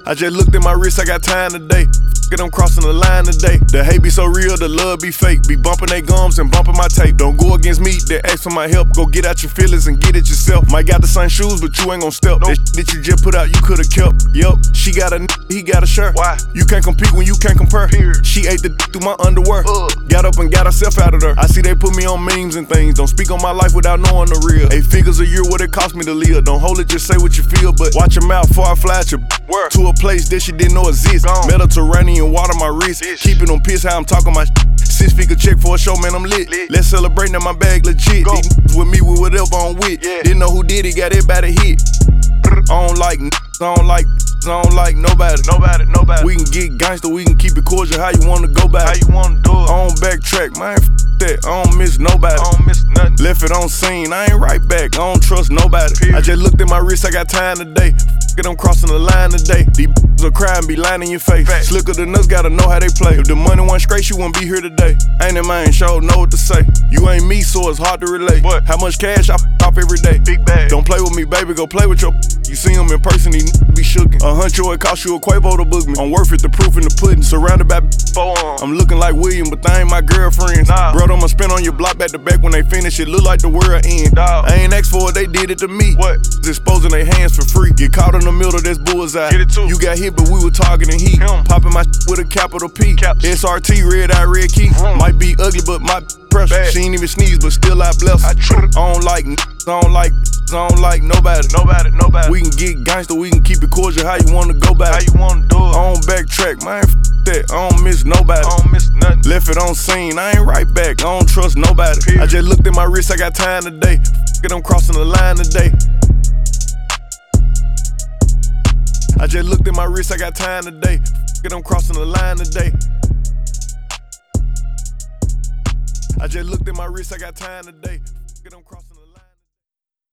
I just looked at my wrist, I got time today. F*** it, I'm crossing the line today. The hate be so real, the love be fake. Be bumping they gums and bumping my tape. Don't go against me, they ask for my help. Go get out your feelings and get it yourself. Might got the same shoes, but you ain't gon' step. That shit that you just put out, you could've kept. Yup, she got a he got a shirt. Why? You can't compete when you can't compare. Period. She ate the through my underwear. Got up and got herself out of there. I see they put me on memes and things. Don't speak on my life without knowing the real. 8 figures a year, what it cost me to live. Don't hold it, just say what you feel. But watch your mouth before I fly at your Where? to a place that she didn't know exist. Gone. Mediterranean water my wrist. Keeping them pissed how I'm talking my 6-figure check for a show, man, I'm lit. Let's celebrate, now my bag legit. Go. These with me with whatever I'm with. Yeah. Didn't know who did it, got everybody hit. I don't like nobody. Nobody. We can get gangster, we can keep it cordial. How you wanna go back? How you wanna do it? I don't backtrack, man, that. I don't miss nobody. I don't miss nothing. Left it on scene, I ain't right back. I don't trust nobody. Period. I just looked at my wrist, I got time today. F*** it, I'm crossing the line today. These will cry and be lying in your face. Fact. Slicker than us, gotta know how they play. If the money wasn't straight, she wouldn't be here today. Ain't in my show, know what to say. You ain't me, so it's hard to relate. What? How much cash I off every day? Big bag. Don't play with me, baby, go play with your. You see him in person, he be shookin'. A huncho, it cost you a Quavo to book me. I'm worth it, the proof in the pudding. Surrounded by Forearm. I'm looking like William, but they ain't my girlfriends. Nah. Bro, I'ma spin on your block back to back when they finish. It look like the world end. Dawg. I ain't asked for it, they did it to me. What? Exposing their hands for free. Get caught in the middle, that's bullseye. Get it too. You got hit, but we were targeting heat. Him. Popping my with a capital P. Caps. SRT, red eye, red key. Vroom. Might be ugly, but my pressure. Bad. She ain't even sneeze, but still I bless her. I trip. I don't like nobody. Nobody. We can get gangster, we can keep it cordial. How you wanna go back? How you wanna do it? I don't backtrack, man, that. I don't miss nobody. I don't miss nothing. Left it on scene, I ain't right back. I don't trust nobody. Period. I just looked at my wrist, I got time today. F*** it, I'm crossing the line today. I just looked at my wrist, I got time today. F*** it, I'm crossing the line today. I just looked at my wrist, I got time today. F*** it, I'm crossing the